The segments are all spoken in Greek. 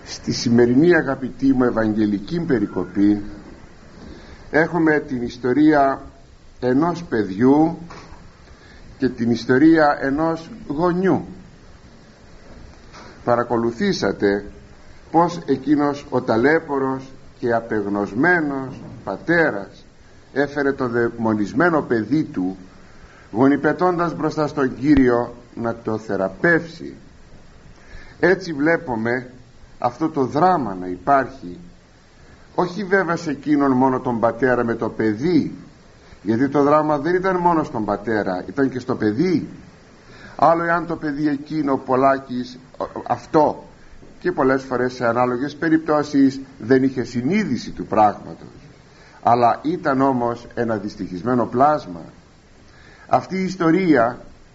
Στη σημερινή, αγαπητή μου, ευαγγελική περικοπή έχουμε την ιστορία ενός παιδιού και την ιστορία ενός γονιού. Παρακολουθήσατε πως εκείνος ο ταλέπορος και απεγνωσμένος πατέρας έφερε το δαιμονισμένο παιδί του, γονιπετώντας μπροστά στον Κύριο να το θεραπεύσει. Έτσι βλέπουμε αυτό το δράμα να υπάρχει, όχι βέβαια σε εκείνον μόνο τον πατέρα με το παιδί, γιατί το δράμα δεν ήταν μόνο στον πατέρα, ήταν και στο παιδί. Άλλο εάν το παιδί εκείνο πολλάκις αυτό, και πολλές φορές σε ανάλογες περιπτώσεις δεν είχε συνείδηση του πράγματος, αλλά ήταν όμως ένα δυστυχισμένο πλάσμα. Αυτή η ιστορία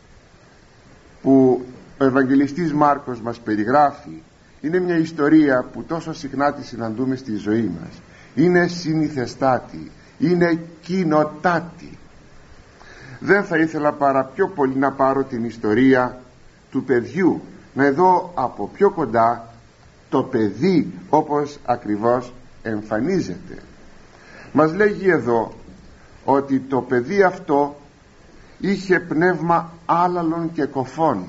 που ο Ευαγγελιστής Μάρκος μας περιγράφει είναι μια ιστορία που τόσο συχνά τη συναντούμε στη ζωή μας. Είναι συνηθεστάτη, είναι κοινοτάτη. Δεν θα ήθελα παρά πιο πολύ να πάρω την ιστορία του παιδιού, να δω από πιο κοντά το παιδί όπως ακριβώς εμφανίζεται. Μας λέγει εδώ ότι το παιδί αυτό είχε πνεύμα άλαλων και κοφών,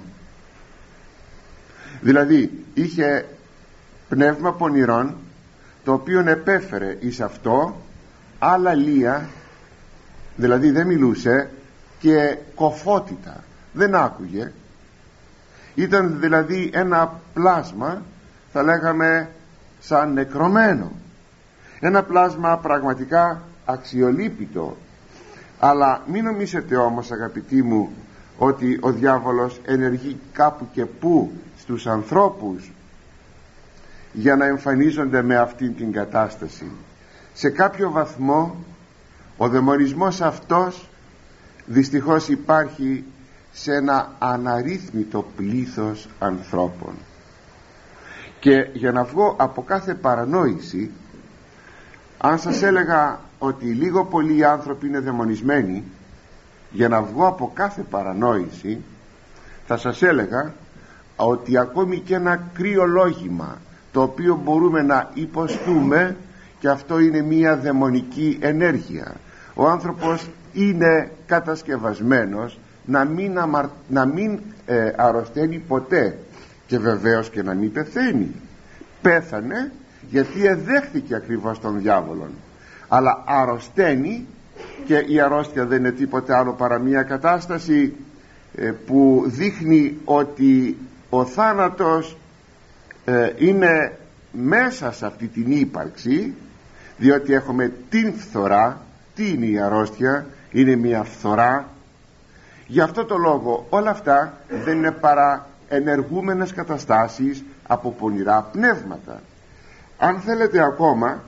δηλαδή είχε πνεύμα πονηρών, το οποίο επέφερε εις αυτό αλαλία, δηλαδή δεν μιλούσε, και κοφότητα, δεν άκουγε. Ήταν δηλαδή ένα πλάσμα, θα λέγαμε σαν νεκρωμένο, ένα πλάσμα πραγματικά αξιολύπητο. Αλλά μην νομίζετε όμως, αγαπητοί μου, ότι ο διάβολος ενεργεί κάπου και πού στους ανθρώπους για να εμφανίζονται με αυτήν την κατάσταση. Σε κάποιο βαθμό ο δαιμονισμός αυτός δυστυχώς υπάρχει σε ένα αναρρύθμιτο πλήθος ανθρώπων. Και για να βγω από κάθε παρανόηση, αν σας έλεγα ότι λίγο πολλοί άνθρωποι είναι δαιμονισμένοι, για να βγω από κάθε παρανόηση θα σας έλεγα ότι ακόμη και ένα κρυολόγημα το οποίο μπορούμε να υποστούμε, και αυτό είναι μία δαιμονική ενέργεια. Ο άνθρωπος είναι κατασκευασμένος να μην αρρωσταίνει ποτέ, και βεβαίως και να μην πεθαίνει. Πέθανε γιατί εδέχθηκε ακριβώς τον διάβολον, αλλά αρρωσταίνει, και η αρρώστια δεν είναι τίποτε άλλο παρά μια κατάσταση που δείχνει ότι ο θάνατος είναι μέσα σε αυτή την ύπαρξη, διότι έχουμε την φθορά. Τι είναι η αρρώστια? Είναι μια φθορά. Γι' αυτό το λόγο όλα αυτά δεν είναι παρά ενεργούμενες καταστάσεις από πονηρά πνεύματα. Αν θέλετε ακόμα,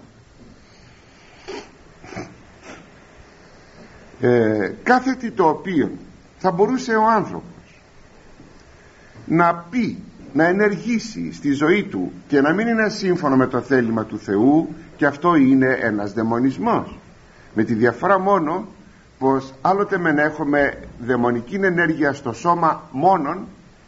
κάθε τι το οποίο θα μπορούσε ο άνθρωπος να πει, να ενεργήσει στη ζωή του και να μην είναι σύμφωνο με το θέλημα του Θεού, και αυτό είναι ένας δαιμονισμός, με τη διαφορά μόνο πως άλλοτε μεν έχουμε δαιμονική ενέργεια στο σώμα μόνον,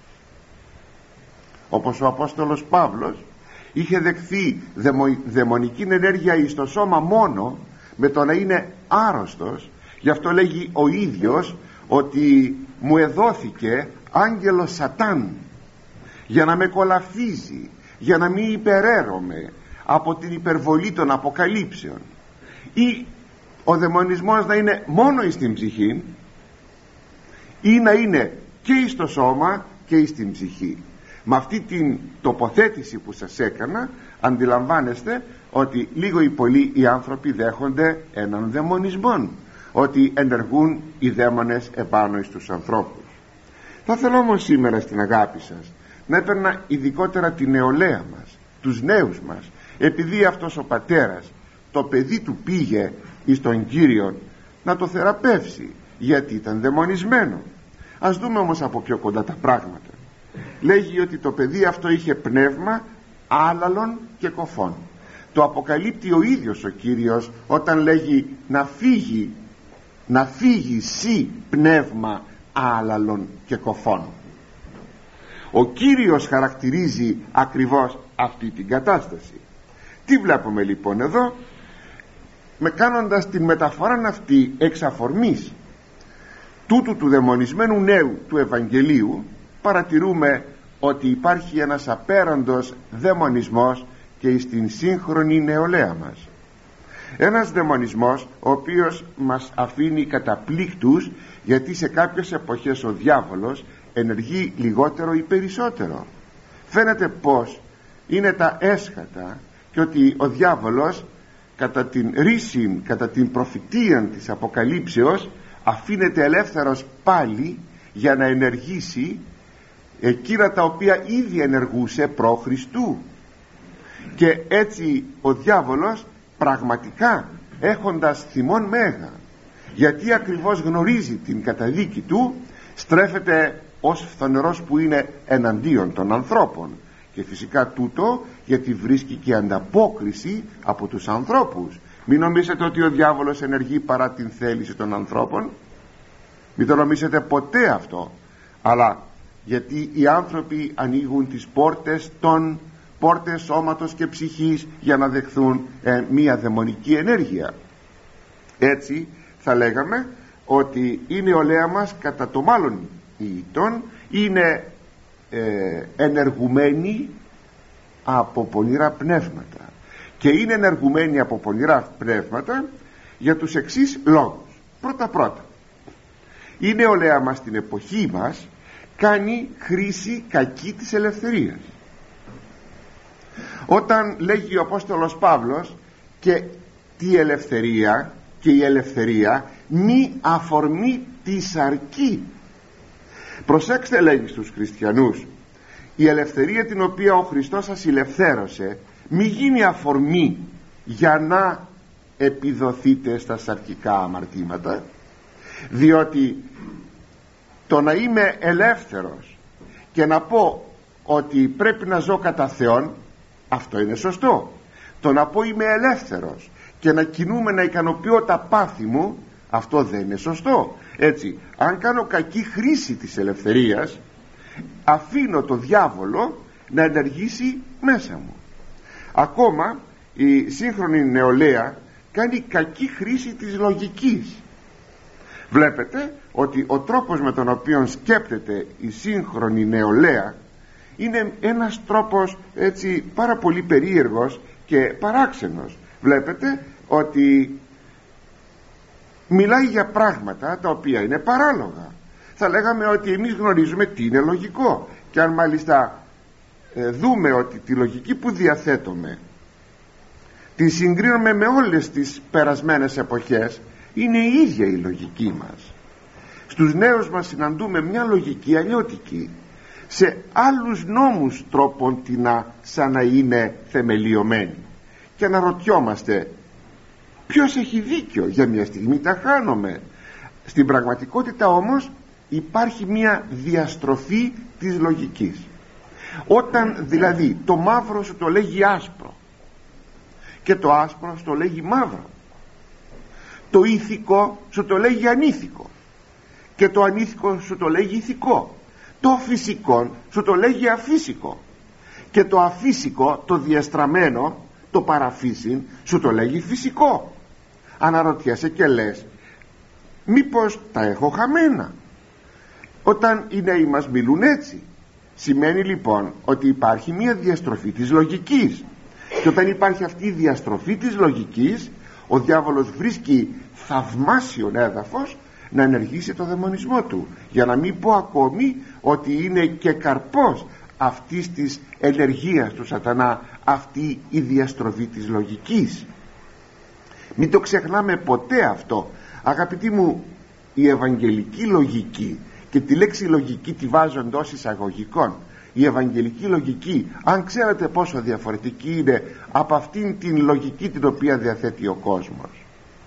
όπως ο Απόστολος Παύλος είχε δεχθεί δαιμονική ενέργεια στο σώμα μόνο με το να είναι άρρωστος. Γι' αυτό λέγει ο ίδιος ότι μου εδόθηκε άγγελος Σατάν για να με κολαφίζει, για να μην υπεραίρομαι από την υπερβολή των αποκαλύψεων. Ή ο δαιμονισμός να είναι μόνο εις την ψυχή, ή να είναι και εις το σώμα και εις την ψυχή. Με αυτή την τοποθέτηση που σας έκανα αντιλαμβάνεστε ότι λίγο ή πολύ οι άνθρωποι δέχονται έναν δαιμονισμό, ότι ενεργούν οι δαίμονες επάνω εις τους ανθρώπους. Θα θέλω όμως σήμερα στην αγάπη σας να έπαιρνα ειδικότερα τη νεολαία μας, τους νέους μας, επειδή αυτός ο πατέρας το παιδί του πήγε εις τον Κύριον να το θεραπεύσει, γιατί ήταν δαιμονισμένο. Ας δούμε όμως από πιο κοντά τα πράγματα. Λέγει ότι το παιδί αυτό είχε πνεύμα άλαλων και κοφών. Το αποκαλύπτει ο ίδιος ο Κύριος όταν λέγει να φύγει σύ πνεύμα άλαλων και κοφών. Ο Κύριος χαρακτηρίζει ακριβώς αυτή την κατάσταση. Τι βλέπουμε λοιπόν εδώ? Κάνοντας την μεταφορά αυτή εξ αφορμής τούτου του δαιμονισμένου νέου του Ευαγγελίου, παρατηρούμε ότι υπάρχει ένας απέραντος δαιμονισμός και στην σύγχρονη νεολαία μας. Ένας δαιμονισμός ο οποίος μας αφήνει καταπλήκτους, γιατί σε κάποιες εποχές ο διάβολος ενεργεί λιγότερο ή περισσότερο. Φαίνεται πως είναι τα έσχατα και ότι ο διάβολος κατά την ρίση, κατά την προφητεία της Αποκαλύψεως, αφήνεται ελεύθερος πάλι για να ενεργήσει εκείνα τα οποία ήδη ενεργούσε προ Χριστού. Και έτσι ο διάβολος πραγματικά, έχοντας θυμόν μέγα, γιατί ακριβώς γνωρίζει την καταδίκη του, στρέφεται ως φθονερός που είναι εναντίον των ανθρώπων, και φυσικά τούτο γιατί βρίσκει και ανταπόκριση από τους ανθρώπους. Μην νομίζετε ότι ο διάβολος ενεργεί παρά την θέληση των ανθρώπων, μην το νομίζετε ποτέ αυτό, αλλά γιατί οι άνθρωποι ανοίγουν τις πόρτες σώματος και ψυχής για να δεχθούν μία δαιμονική ενέργεια. Έτσι θα λέγαμε ότι η νεολαία μας κατά το μάλλον ήτον είναι ενεργουμένη από πονηρά πνεύματα, και είναι ενεργουμένη από πονηρά πνεύματα για τους εξής λόγους. Πρώτα, η νεολαία μας στην εποχή μας κάνει χρήση κακή της ελευθερίας. Όταν λέγει ο Απόστολος Παύλος και τη ελευθερία, και η ελευθερία μη αφορμή τη σαρκή. Προσέξτε, λέγει στους χριστιανούς, η ελευθερία την οποία ο Χριστός σας ελευθέρωσε μη γίνει αφορμή για να επιδοθείτε στα σαρκικά αμαρτήματα, διότι το να είμαι ελεύθερος και να πω ότι πρέπει να ζω κατά Θεόν, αυτό είναι σωστό. Το να πω είμαι ελεύθερος και να κινούμαι να ικανοποιώ τα πάθη μου, αυτό δεν είναι σωστό. Έτσι, αν κάνω κακή χρήση της ελευθερίας, αφήνω το διάβολο να ενεργήσει μέσα μου. Ακόμα η σύγχρονη νεολαία κάνει κακή χρήση της λογικής. Βλέπετε ότι ο τρόπος με τον οποίο σκέπτεται η σύγχρονη νεολαία είναι ένας τρόπος έτσι πάρα πολύ περίεργος και παράξενος. Βλέπετε ότι μιλάει για πράγματα τα οποία είναι παράλογα. Θα λέγαμε ότι εμείς γνωρίζουμε τι είναι λογικό, και αν μάλιστα δούμε ότι τη λογική που διαθέτουμε τη συγκρίνουμε με όλες τις περασμένες εποχές, είναι η ίδια η λογική μας. Στους νέους μας συναντούμε μια λογική αλλιώτικη, σε άλλους νόμους τρόπον σαν να είναι θεμελιωμένη, και αναρωτιόμαστε ποιος έχει δίκιο. Για μια στιγμή τα χάνουμε. Στην πραγματικότητα όμως υπάρχει μια διαστροφή της λογικής. Όταν δηλαδή το μαύρο σου το λέγει άσπρο και το άσπρο σου το λέγει μαύρο, το ηθικό σου το λέγει ανήθικο και το ανήθικο σου το λέγει ηθικό, το φυσικό σου το λέγει αφύσικο και το αφύσικο, το διαστραμμένο, το παραφύσιν σου το λέγει φυσικό. Αναρωτιέσαι και λες, μήπως τα έχω χαμένα? Όταν οι νέοι μας μιλούν έτσι, σημαίνει λοιπόν ότι υπάρχει μια διαστροφή της λογικής, και όταν υπάρχει αυτή η διαστροφή της λογικής, ο διάβολος βρίσκει θαυμάσιον έδαφος να ενεργήσει το δαιμονισμό του, για να μην πω ακόμη ότι είναι και καρπός αυτής της ενεργείας του σατανά αυτή η διαστροφή της λογικής. Μην το ξεχνάμε ποτέ αυτό, αγαπητοί μου. Η ευαγγελική λογική, και τη λέξη λογική τη βάζω εντός εισαγωγικών, η ευαγγελική λογική, αν ξέρετε πόσο διαφορετική είναι από αυτήν την λογική την οποία διαθέτει ο κόσμος.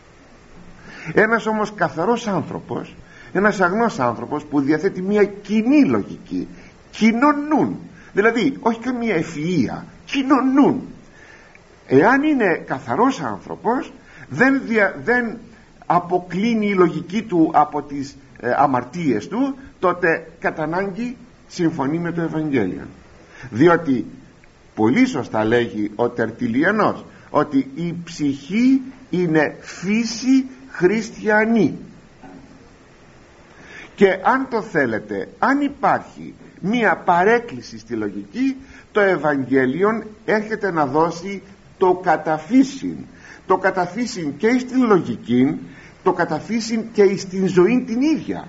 Ένας όμως καθαρός άνθρωπος, ένας αγνός άνθρωπος που διαθέτει μια κοινή λογική, κοινωνούν, δηλαδή όχι καμία ευφυΐα, κοινωνούν. Εάν είναι καθαρός άνθρωπος, δεν αποκλίνει η λογική του από τις αμαρτίες του, τότε κατά ανάγκη συμφωνεί με το Ευαγγέλιο, διότι Πολύ σωστά λέγει ο Τερτιλιανός ότι η ψυχή είναι φύση χριστιανή, και αν το θέλετε, αν υπάρχει μία παρέκκληση στη λογική, το Ευαγγέλιο έρχεται να δώσει το καταφύσιν, το καταφύσιν και στην λογική, το καταφύσιν και στην ζωή την ίδια.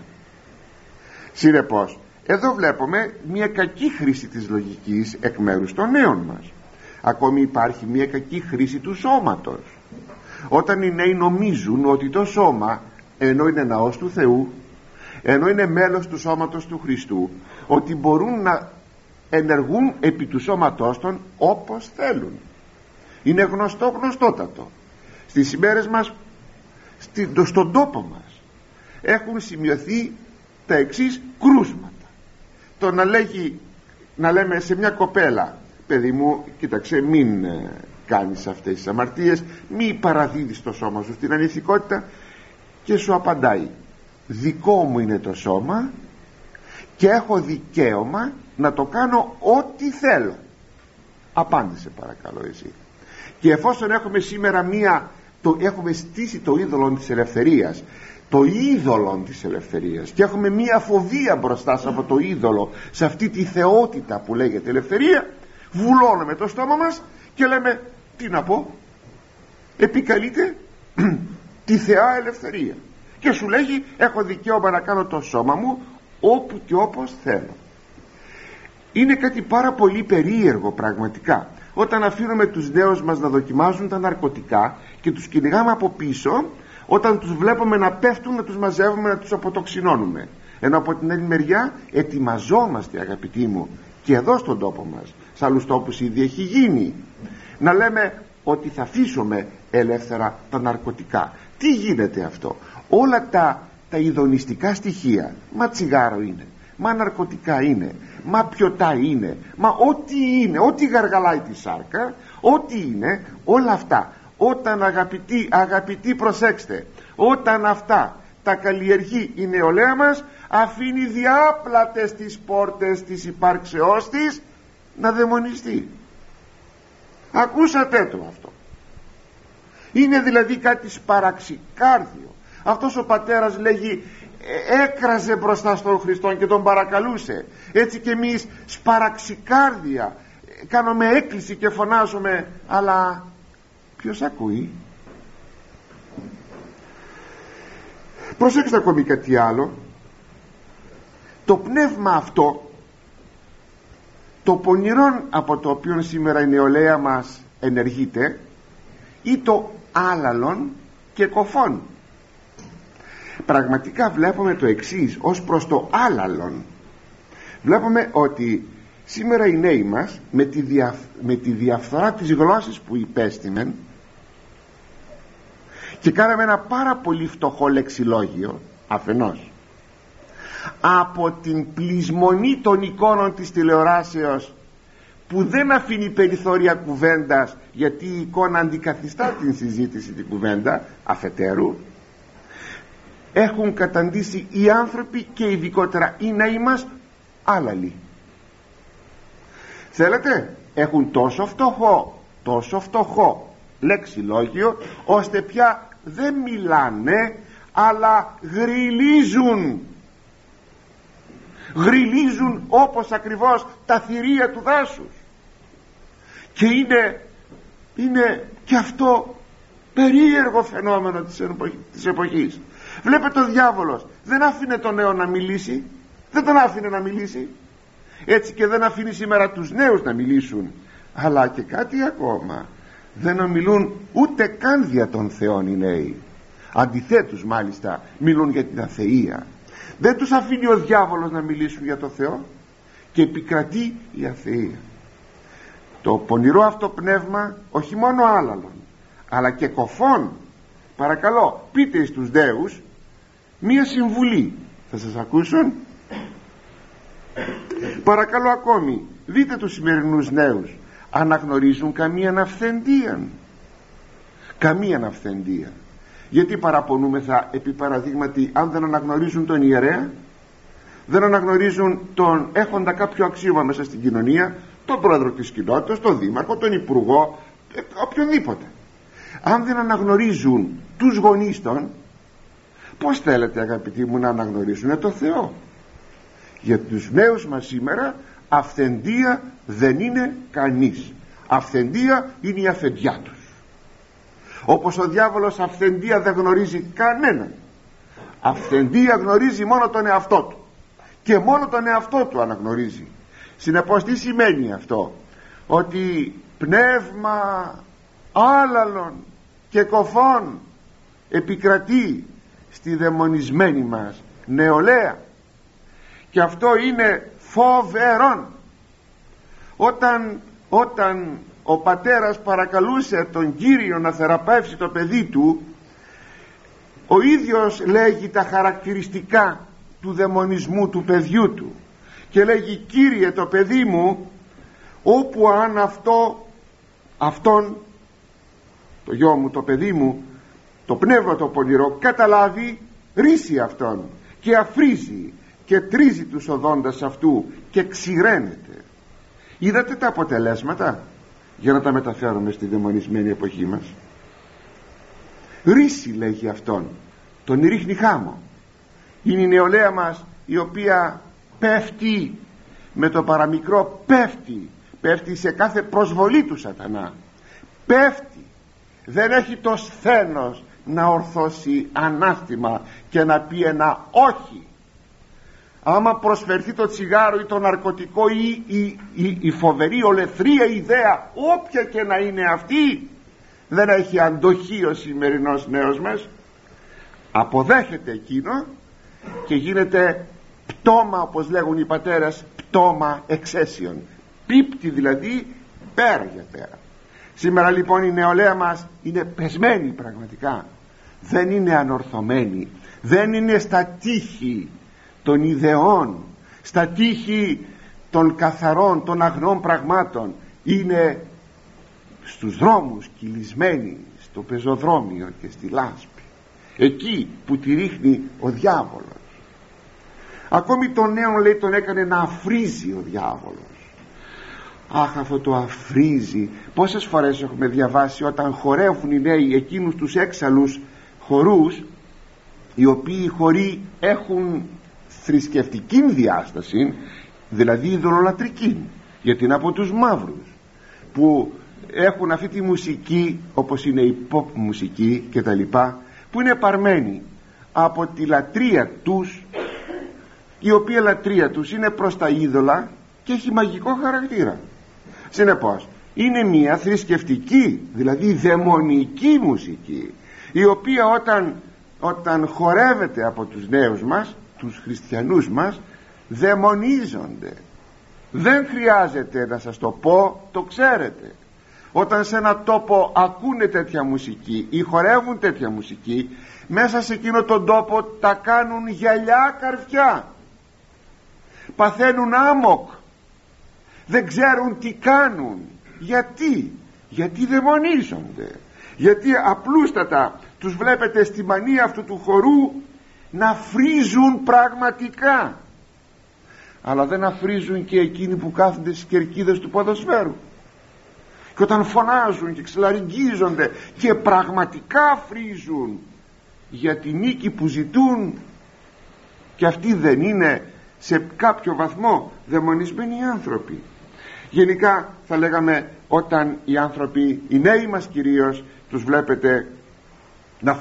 Συνεπώς εδώ βλέπουμε μια κακή χρήση της λογικής εκ μέρους των νέων μας. Ακόμη υπάρχει μια κακή χρήση του σώματος. Όταν οι νέοι νομίζουν ότι το σώμα, ενώ είναι ναός του Θεού, ενώ είναι μέλος του σώματος του Χριστού, ότι μπορούν να ενεργούν επί του σώματός των όπως θέλουν. Είναι γνωστότατο. Στις ημέρες μας, στον τόπο μας, έχουν σημειωθεί τα εξής κρούσματα. Το να λέμε σε μια κοπέλα, παιδί μου, κοίταξε, μην κάνεις αυτές τις αμαρτίες, μη παραδίδεις το σώμα σου στην ανηθικότητα, και σου απαντάει, δικό μου είναι το σώμα και έχω δικαίωμα να το κάνω ό,τι θέλω. Απάντησε παρακαλώ εσύ. Και εφόσον έχουμε σήμερα έχουμε στήσει το είδωλο της ελευθερίας, το είδωλο της ελευθερίας, και έχουμε μία φοβία μπροστά από το είδωλο, σε αυτή τη θεότητα που λέγεται ελευθερία, βουλώνουμε το στόμα μας και λέμε, τι να πω, επικαλείται τη θεά ελευθερία και σου λέγει, έχω δικαίωμα να κάνω το σώμα μου όπου και όπως θέλω. Είναι κάτι πάρα πολύ περίεργο πραγματικά, όταν αφήνουμε τους νέους μας να δοκιμάζουν τα ναρκωτικά και τους κυνηγάμε από πίσω, όταν τους βλέπουμε να πέφτουν, να τους μαζεύουμε, να τους αποτοξινώνουμε, ενώ από την άλλη μεριά ετοιμαζόμαστε, αγαπητοί μου, και εδώ στον τόπο μας, σε άλλους τόπους ήδη έχει γίνει, να λέμε ότι θα αφήσουμε ελεύθερα τα ναρκωτικά. Τι γίνεται αυτό? Όλα τα ειδονιστικά στοιχεία, μα τσιγάρο είναι, μα ναρκωτικά είναι, μα πιωτά είναι, μα ό,τι είναι, ό,τι γαργαλάει τη σάρκα, ό,τι είναι, όλα αυτά, όταν αγαπητοί προσέξτε, όταν αυτά τα καλλιεργεί η νεολαία μας, αφήνει διάπλατες τις πόρτες της υπάρξεώς της να δαιμονιστεί. Ακούσατε το αυτό? Είναι δηλαδή κάτι σπαραξικάρδιο. Αυτός ο πατέρας λέγει, έκραζε μπροστά στον Χριστό και τον παρακαλούσε. Έτσι και εμείς σπαραξικάρδια κάνουμε έκκληση και φωνάζουμε, αλλά ποιος ακούει? Προσέξτε ακόμη κάτι άλλο. Το πνεύμα αυτό, το πονηρόν από το οποίο σήμερα η νεολαία μας ενεργείται, ή το άλαλον και κοφών. Πραγματικά βλέπουμε το εξής ως προς το άλαλον. Βλέπουμε ότι σήμερα οι νέοι μας με τη διαφθορά της γλώσσης που υπέστημεν, και κάναμε ένα πάρα πολύ φτωχό λεξιλόγιο αφενός, από την πλεισμονή των εικόνων της τηλεοράσεως που δεν αφήνει περιθώρια κουβέντας, γιατί η εικόνα αντικαθιστά την συζήτηση, την κουβέντα αφετέρου, έχουν καταντήσει οι άνθρωποι και ειδικότερα οι νέοι μας άλαλοι. Θέλετε, έχουν τόσο φτωχό λεξιλόγιο, ώστε πια δεν μιλάνε αλλά γριλίζουν όπως ακριβώς τα θηρία του δάσους. Και είναι και αυτό περίεργο φαινόμενο της εποχής. Βλέπετε, ο διάβολος δεν άφηνε τον νέο να μιλήσει, δεν τον άφηνε να μιλήσει, έτσι και δεν αφήνει σήμερα τους νέους να μιλήσουν. Αλλά και κάτι ακόμα, δεν ομιλούν ούτε καν δια των θεών οι νέοι. Αντιθέτως μάλιστα μιλούν για την αθεία. Δεν τους αφήνει ο διάβολος να μιλήσουν για το Θεό και επικρατεί η αθεία. Το πονηρό αυτό πνεύμα, όχι μόνο άλαλον αλλά και κοφών, παρακαλώ πείτε στους νέους μία συμβουλή, θα σας ακούσουν. Παρακαλώ ακόμη δείτε τους σημερινούς νέους, αναγνωρίζουν καμία αυθεντία? Γιατί παραπονούμεθα επί παραδείγματι αν δεν αναγνωρίζουν τον ιερέα, δεν αναγνωρίζουν τον έχοντα κάποιο αξίωμα μέσα στην κοινωνία, τον πρόεδρο της κοινότητας, τον δήμαρχο, τον υπουργό, οποιονδήποτε. Αν δεν αναγνωρίζουν τους γονείς των, πώς θέλετε αγαπητοί μου να αναγνωρίσουν το Θεό? Για τους νέους μας σήμερα αυθεντία δεν είναι κανείς. Αυθεντία είναι η αφεντιά τους. Όπως ο διάβολος αυθεντία δεν γνωρίζει κανέναν. Αυθεντία γνωρίζει μόνο τον εαυτό του, και μόνο τον εαυτό του αναγνωρίζει. Συνεπώς τι σημαίνει αυτό? Ότι πνεύμα άλαλων και κοφών επικρατεί στη δαιμονισμένη μας νεολαία, και αυτό είναι φοβερόν. Όταν ο πατέρας παρακαλούσε τον Κύριο να θεραπεύσει το παιδί του, ο ίδιος λέγει τα χαρακτηριστικά του δαιμονισμού του παιδιού του και λέγει: Κύριε, το παιδί μου, όπου αν αυτόν το γιο μου, το παιδί μου, το πνεύμα το πονηρό καταλάβει, ρίσει αυτόν και αφρίζει και τρίζει τους οδόντας αυτού και ξηραίνεται. Είδατε τα αποτελέσματα, για να τα μεταφέρουμε στη δαιμονισμένη εποχή μας? Ρίση λέγει αυτόν, τον ρίχνει χάμω. Είναι η νεολαία μας η οποία πέφτει με το παραμικρό, πέφτει σε κάθε προσβολή του σατανά, πέφτει, δεν έχει το σθένος να ορθώσει ανάστημα και να πει ένα όχι. Άμα προσφερθεί το τσιγάρο ή το ναρκωτικό ή η φοβερή ολεθρία ιδέα, όποια και να είναι αυτή, δεν έχει αντοχή ο σημερινός νέος μας. Αποδέχεται εκείνο και γίνεται πτώμα, όπως λέγουν οι πατέρες, πτώμα εξαίσιον, πίπτει δηλαδή πέρα για πέρα. Σήμερα λοιπόν η νεολαία μας είναι πεσμένη πραγματικά, δεν είναι ανορθωμένη, δεν είναι στα τείχη των ιδεών, στα τείχη των καθαρών, των αγνών πραγμάτων. Είναι στους δρόμους κυλισμένοι, στο πεζοδρόμιο και στη λάσπη, εκεί που τη ρίχνει ο διάβολος. Ακόμη τον νέο, λέει, τον έκανε να αφρίζει ο διάβολος. Αχ, αυτό το αφρίζει, πόσες φορές έχουμε διαβάσει όταν χορεύουν οι νέοι εκείνους τους έξαλλους χορούς, οι οποίοι χοροί έχουν θρησκευτική διάσταση, δηλαδή ειδωλολατρική, γιατί είναι από τους μαύρους που έχουν αυτή τη μουσική, όπως είναι η pop μουσική και τα λοιπά, που είναι παρμένη από τη λατρεία τους, η οποία λατρεία τους είναι προς τα είδωλα και έχει μαγικό χαρακτήρα. Συνεπώς είναι μια θρησκευτική, δηλαδή δαιμονική μουσική, η οποία όταν χορεύεται από τους νέους μας, τους χριστιανούς μας, δαιμονίζονται. Δεν χρειάζεται να σας το πω, το ξέρετε. Όταν σε ένα τόπο ακούνε τέτοια μουσική ή χορεύουν τέτοια μουσική, μέσα σε εκείνο τον τόπο τα κάνουν γυαλιά καρφιά, παθαίνουν άμοκ, δεν ξέρουν τι κάνουν. Γιατί δαιμονίζονται, γιατί απλούστατα τους βλέπετε στη μανία αυτού του χορού να φρίζουν πραγματικά, αλλά δεν αφρίζουν και εκείνοι που κάθονται στις κερκίδες του ποδοσφαίρου, και όταν φωνάζουν και ξελαριγγίζονται και πραγματικά φρίζουν για τη νίκη που ζητούν, και αυτοί δεν είναι σε κάποιο βαθμό δαιμονισμένοι άνθρωποι? Γενικά θα λέγαμε, όταν οι άνθρωποι, οι νέοι μας κυρίως, τους βλέπετε να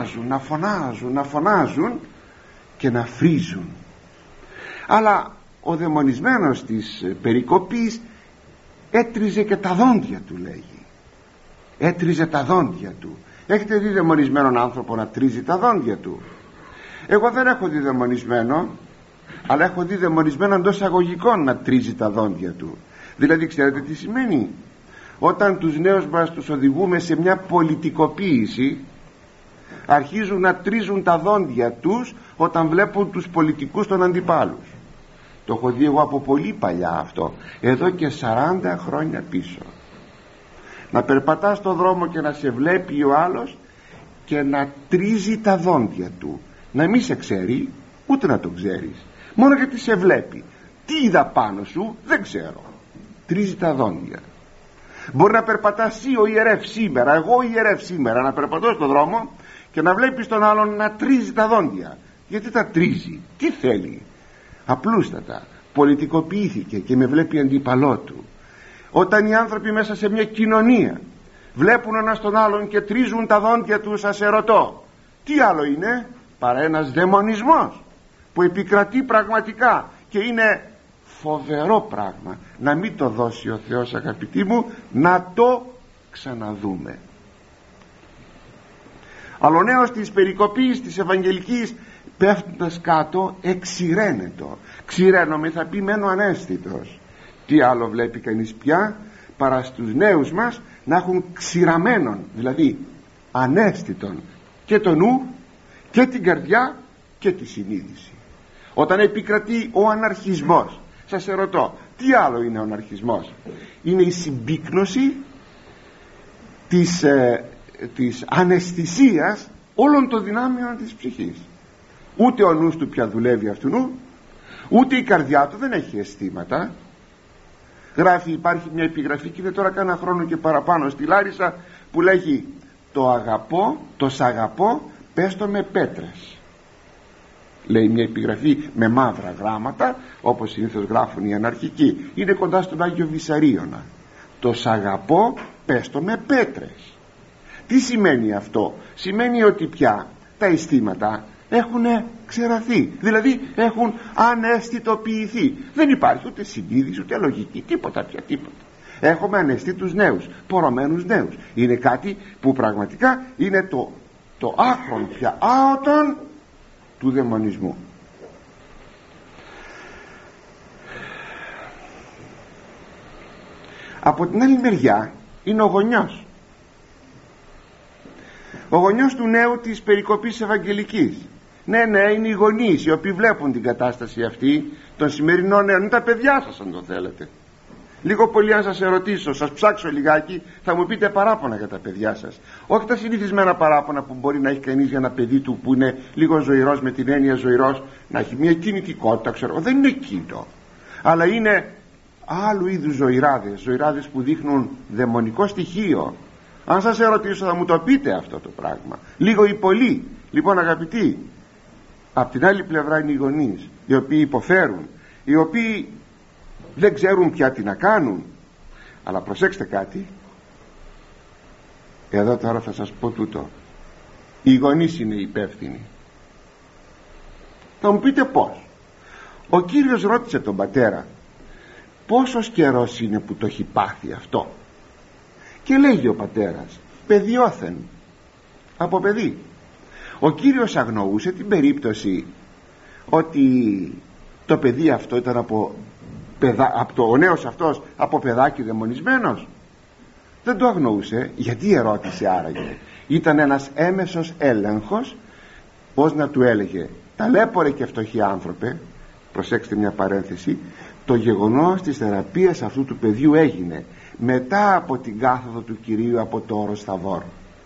φωνάζουν και να φρίζουν. Αλλά ο δαιμονισμένος της περικοπής έτριζε και τα δόντια του, λέγει. Έτριζε τα δόντια του. Έχετε δει δαιμονισμένον άνθρωπο να τρίζει τα δόντια του? Εγώ δεν έχω δει δαιμονισμένο, αλλά έχω δει δαιμονισμένο εντός αγωγικών να τρίζει τα δόντια του. Δηλαδή ξέρετε τι σημαίνει? Όταν τους νέους μας τους οδηγούμε σε μια πολιτικοποίηση, αρχίζουν να τρίζουν τα δόντια τους όταν βλέπουν τους πολιτικούς των αντιπάλους. Το έχω δει εγώ από πολύ παλιά αυτό, εδώ και 40 χρόνια πίσω. Να περπατάς στον δρόμο και να σε βλέπει ο άλλος και να τρίζει τα δόντια του, να μην σε ξέρει ούτε να το ξέρεις, μόνο γιατί σε βλέπει. Τι είδα πάνω σου δεν ξέρω, τρίζει τα δόντια. Μπορεί να περπατάς ο ιερεύς σήμερα, εγώ ο ιερεύς σήμερα, να περπατώ στον δρόμο και να βλέπεις τον άλλον να τρίζει τα δόντια. Γιατί τα τρίζει, τι θέλει? Απλούστατα πολιτικοποιήθηκε και με βλέπει αντίπαλό του. Όταν οι άνθρωποι μέσα σε μια κοινωνία βλέπουν ένας τον άλλον και τρίζουν τα δόντια τους, σας ερωτώ, τι άλλο είναι παρά ένας δαιμονισμός που επικρατεί πραγματικά, και είναι φοβερό πράγμα να μην το δώσει ο Θεός, αγαπητοί μου, να το ξαναδούμε. Αλλά ο νέος της περικοπής της Ευαγγελικής, πέφτοντας κάτω, εξηραίνετο. Ξηραίνομαι, θα πει, μένω αναίσθητος. Τι άλλο βλέπει κανείς πια παρά στους νέους μας να έχουν ξηραμένον, δηλαδή αναίσθητον, και το νου και την καρδιά και τη συνείδηση. Όταν επικρατεί ο αναρχισμός, σας ερωτώ, τι άλλο είναι ο αναρχισμός? Είναι η συμπίκνωση της αναισθησίας όλων των δυνάμεων της ψυχής. Ούτε ο νους του πια δουλεύει αυτού νου, ούτε η καρδιά του δεν έχει αισθήματα. Γράφει, υπάρχει μια επιγραφή, και είναι τώρα κάνα χρόνο και παραπάνω, στη Λάρισα, που λέγει «Το αγαπώ, το σ' αγαπώ, πες το με πέτρες». Λέει μια επιγραφή με μαύρα γράμματα, όπως συνήθως γράφουν οι αναρχικοί. Είναι κοντά στον Άγιο Βυσαρίωνα. «Το σ' αγαπώ, πες το με πέτρες». Τι σημαίνει αυτό? Σημαίνει ότι πια τα αισθήματα έχουν ξεραθεί, δηλαδή έχουν αναισθητοποιηθεί. Δεν υπάρχει ούτε συνείδηση ούτε λογική, τίποτα πια, τίποτα. Έχουμε αναισθήτους νέους, πορωμένους νέους. Είναι κάτι που πραγματικά είναι το άχρον πια άωτον του δαιμονισμού. Από την άλλη μεριά είναι ο γονιός. Ο γονιός του νέου της περικοπής Ευαγγελικής. Ναι, είναι οι γονείς οι οποίοι βλέπουν την κατάσταση αυτή των σημερινών νέων. Είναι τα παιδιά σας, αν το θέλετε. Λίγο πολύ, αν σας ερωτήσω, σας ψάξω λιγάκι, θα μου πείτε παράπονα για τα παιδιά σας. Όχι τα συνηθισμένα παράπονα που μπορεί να έχει κανείς για ένα παιδί του που είναι λίγο ζωηρός, με την έννοια ζωηρός, να έχει μια κινητικότητα, ξέρω. Δεν είναι εκείνο. Αλλά είναι άλλου είδους ζωηράδες που δείχνουν δαιμονικό στοιχείο. Αν σας ερωτήσω, θα μου το πείτε αυτό το πράγμα, λίγο ή πολύ. Λοιπόν, αγαπητοί, απ' την άλλη πλευρά είναι οι γονείς, οι οποίοι υποφέρουν, οι οποίοι δεν ξέρουν πια τι να κάνουν. Αλλά προσέξτε κάτι, εδώ τώρα θα σας πω τούτο: οι γονείς είναι υπεύθυνοι. Θα μου πείτε πώς? Ο Κύριος ρώτησε τον πατέρα πόσος καιρός είναι που το έχει πάθει αυτό, και λέγει ο πατέρας παιδιόθεν, από παιδί. Ο Κύριος αγνοούσε την περίπτωση ότι το παιδί αυτό ήταν ο νέος αυτός από παιδάκι δαιμονισμένος? Δεν το αγνοούσε. Γιατί ερώτησε άραγε? Ήταν ένας έμεσος έλεγχος, ως να του έλεγε: ταλέπορε και φτωχοί άνθρωπε. Προσέξτε μια παρένθεση: το γεγονός της θεραπείας αυτού του παιδιού έγινε μετά από την κάθοδο του Κυρίου από το όρος Θαβόρ,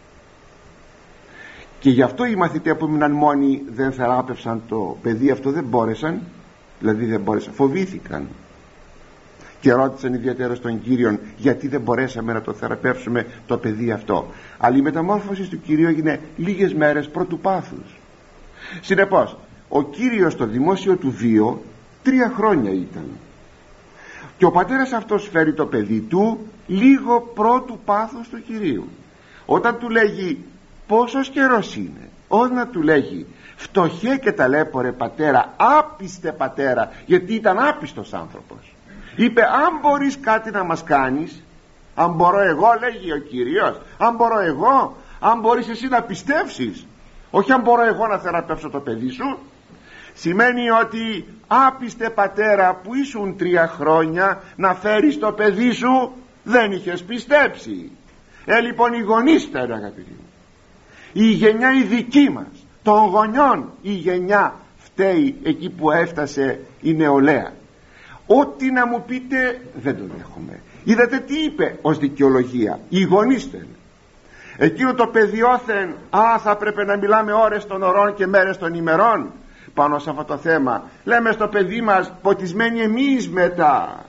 και γι' αυτό οι μαθητές που έμειναν μόνοι δεν θεράπευσαν το παιδί αυτό, δεν μπόρεσαν, φοβήθηκαν και ρώτησαν ιδιαίτερα στον Κύριον γιατί δεν μπορέσαμε να το θεραπεύσουμε το παιδί αυτό. Αλλά η μεταμόρφωση του Κυρίου έγινε λίγες μέρες πρώτου πάθους. Συνεπώς ο Κύριος στο δημόσιο του βίο 3 χρόνια ήταν, και ο πατέρας αυτός φέρει το παιδί του λίγο πρώτου πάθους του Κυρίου. Όταν του λέγει πόσος καιρός είναι, όταν να του λέγει φτωχέ και ταλέπορε πατέρα, άπιστε πατέρα, γιατί ήταν άπιστος άνθρωπος, είπε: αν μπορείς κάτι να μας κάνεις, αν μπορώ εγώ, λέγει ο Κύριος, αν μπορώ εγώ, αν μπορείς εσύ να πιστεύσεις, όχι αν μπορώ εγώ να θεραπεύσω το παιδί σου. Σημαίνει ότι άπιστε πατέρα που ήσουν 3 χρόνια να φέρεις το παιδί σου, δεν είχες πιστέψει. Λοιπόν οι γονείς φταίνουν, αγαπητοί μου. Η γενιά η δική μας, των γονιών, η γενιά φταίει εκεί που έφτασε η νεολαία. Ό,τι να μου πείτε δεν το δέχομαι. Είδατε τι είπε ως δικαιολογία? Οι γονείς φταίνουν. Εκείνο το παιδιόθεν, θα έπρεπε να μιλάμε ώρες των ωρών και μέρες των ημερών πάνω σε αυτό το θέμα. Λέμε στο παιδί μας: ποτισμένοι εμείς μετά,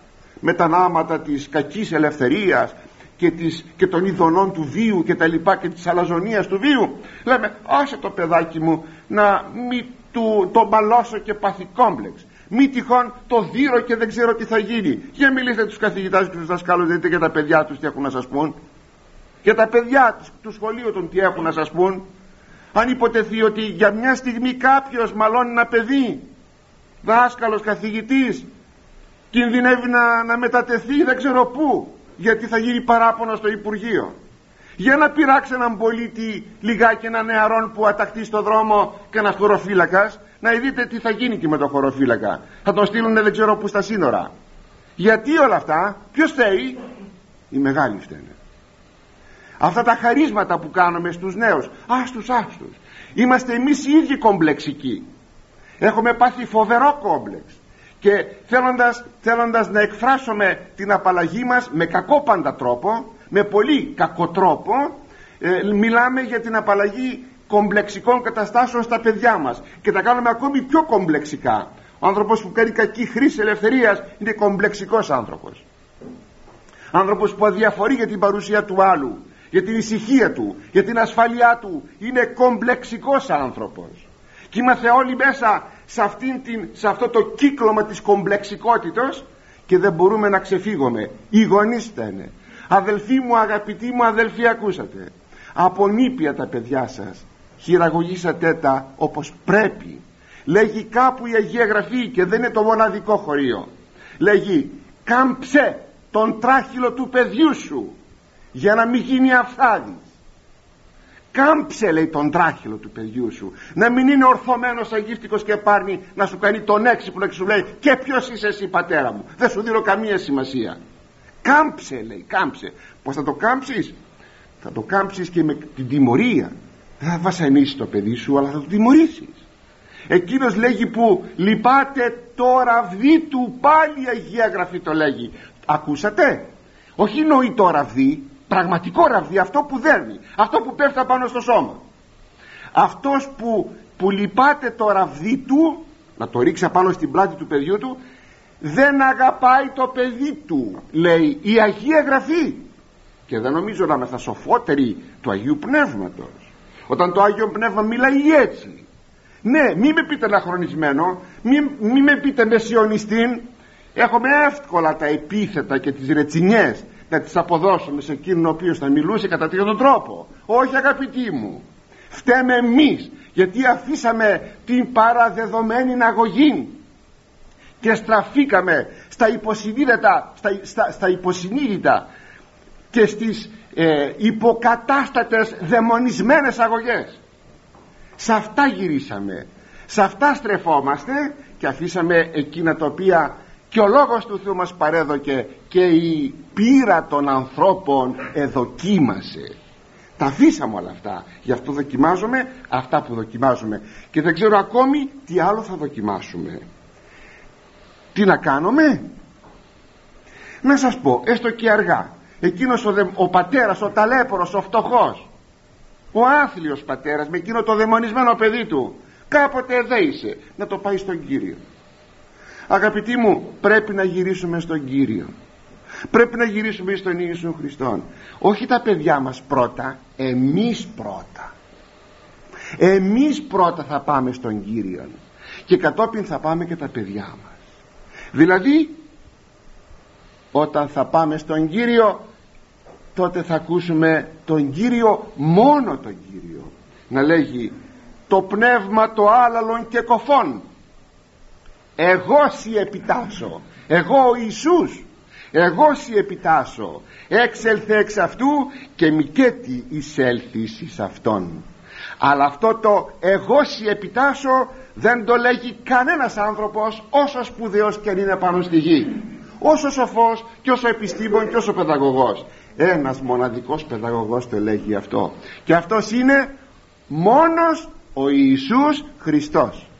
με τα νάματα της κακής ελευθερίας και των ειδονών του βίου και τα λοιπά και της αλαζονίας του βίου, λέμε άσε το παιδάκι μου να μην το μπαλώσω και πάθει κόμπλεξ, μη τυχόν το δείρω και δεν ξέρω τι θα γίνει. Για μιλήστε τους καθηγητάς και τους δασκάλους, δείτε και τα παιδιά τους τι έχουν να σας πούν, και τα παιδιά του σχολείου των τι έχουν να σας πούν. Αν υποτεθεί ότι για μια στιγμή κάποιος μαλώνει ένα παιδί, δάσκαλος, καθηγητής, κινδυνεύει να μετατεθεί δεν ξέρω πού, γιατί θα γίνει παράπονο στο Υπουργείο. Για να πειράξει έναν πολίτη λιγάκι, έναν νεαρόν που αταχθεί στο δρόμο και ένας χωροφύλακας, να δείτε τι θα γίνει και με τον χωροφύλακα. Θα τον στείλουν δεν ξέρω πού στα σύνορα. Γιατί όλα αυτά? Ποιος φταίει? Οι μεγάλοι φταίνε. Αυτά τα χαρίσματα που κάνουμε στους νέους, άστους, είμαστε εμείς οι ίδιοι κομπλεξικοί. Έχουμε πάθει φοβερό κόμπλεξ και θέλοντας να εκφράσουμε την απαλλαγή μας με κακό πάντα τρόπο, με πολύ κακό τρόπο, μιλάμε για την απαλλαγή κομπλεξικών καταστάσεων στα παιδιά μας και τα κάνουμε ακόμη πιο κομπλεξικά. Ο άνθρωπος που κάνει κακή χρήση ελευθερίας είναι κομπλεξικός άνθρωπος. Άνθρωπος που αδιαφορεί για την παρουσία του άλλου, για την ησυχία του, για την ασφάλειά του, είναι κομπλεξικός άνθρωπος. Και είμαστε όλοι μέσα σε αυτό το κύκλωμα της κομπλεξικότητας και δεν μπορούμε να ξεφύγουμε. Οι γονείς φταίνε. Αδελφοί μου, αγαπητοί μου αδελφοί, ακούσατε, από νήπια τα παιδιά σας χειραγωγήσατε τα όπως πρέπει. Λέγει κάπου η Αγία Γραφή, και δεν είναι το μοναδικό χωρίο, λέγει κάμψε τον τράχυλο του παιδιού σου για να μην γίνει αυθάδης. Κάμψε, λέει, τον τράχυλο του παιδιού σου, να μην είναι ορθωμένος αγύφτικος και πάρνει να σου κάνει τον έξυπνο και σου λέει και ποιος είσαι εσύ πατέρα μου, δεν σου δίνω καμία σημασία. Κάμψε, λέει, κάμψε. Πως θα το κάμψεις? Θα το κάμψεις και με την τιμωρία. Δεν θα βασανίσεις το παιδί σου, αλλά θα το τιμωρήσεις. Εκείνος λέγει που λυπάται το ραβδί του, πάλι η Αγία Γραφή το λέγει. Ακούσατε? Όχι νοητό ραβδί, πραγματικό ραβδί, αυτό που δέρνει, αυτό που πέφτει πάνω στο σώμα. Αυτός που λυπάται το ραβδί του, να το ρίξει πάνω στην πλάτη του παιδιού του, δεν αγαπάει το παιδί του, λέει η Αγία Γραφή. Και δεν νομίζω να είμαστε σοφότεροι του Αγίου Πνεύματος όταν το Άγιο Πνεύμα μιλάει έτσι. Ναι, μη με πείτε αναχρονισμένο, μη με πείτε μεσιονιστήν. Έχουμε εύκολα τα επίθετα και τις ρετσινιές να τις αποδώσουμε σε εκείνον ο οποίος θα μιλούσε κατά τέτοιον τρόπο. Όχι, αγαπητοί μου, φταίμε εμείς, γιατί αφήσαμε την παραδεδομένη αγωγή και στραφήκαμε στα υποσυνείδητα και στις υποκατάστατες δαιμονισμένες αγωγές. Σε αυτά γυρίσαμε, σε αυτά στρεφόμαστε και αφήσαμε εκείνα τα οποία και ο λόγος του Θεού μας παρέδωκε και η πείρα των ανθρώπων εδοκίμασε. Τα αφήσαμε όλα αυτά, γι' αυτό δοκιμάζουμε αυτά που δοκιμάζουμε και δεν ξέρω ακόμη τι άλλο θα δοκιμάσουμε. Τι να κάνουμε? Να σας πω, έστω και αργά, εκείνος ο πατέρας, ο ταλέπορος, ο φτωχός, ο άθλιος πατέρας με εκείνο το δαιμονισμένο παιδί του, κάποτε εδέησε να το πάει στον Κύριο. Αγαπητοί μου, πρέπει να γυρίσουμε στον Κύριο, πρέπει να γυρίσουμε στον Ιησού Χριστόν. Όχι τα παιδιά μας πρώτα, εμείς πρώτα. Εμείς πρώτα θα πάμε στον Κύριο και κατόπιν θα πάμε και τα παιδιά μας. Δηλαδή όταν θα πάμε στον Κύριο, τότε θα ακούσουμε τον Κύριο, μόνο τον Κύριο, να λέγει το πνεύμα το άλαλον και κοφών, εγώ σοι επιτάσω, εγώ ο Ιησούς, εγώ σοι επιτάσω, έξελθε εξ αυτού και μικέτι εισέλθεις εις αυτόν. Αλλά αυτό το εγώ σοι επιτάσω δεν το λέγει κανένας άνθρωπος, όσο σπουδαίος και αν είναι πάνω στη γη, όσο σοφός και όσο επιστήμον και όσο παιδαγωγός. Ένας μοναδικός παιδαγωγός το λέγει αυτό, και αυτός είναι μόνος ο Ιησούς Χριστός.